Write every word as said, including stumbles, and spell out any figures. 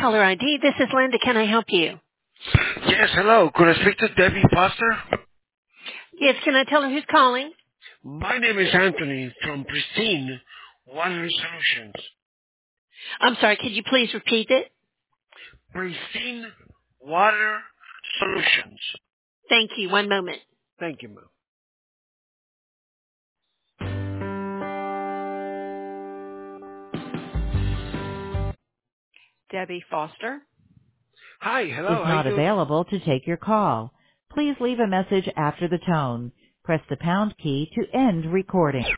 caller I D. This is Linda. Can I help you? Yes, hello. Could I speak to Debbie Foster? Yes, can I tell her who's calling? My name is Anthony from Pristine Water Solutions. I'm sorry, could you please repeat it? Pristine Water Solutions. Thank you. One moment. Thank you, ma'am. Debbie Foster. Hi, Is hello. How you not doing? available to take your call. Please leave a message after the tone. Press the pound key to end recording.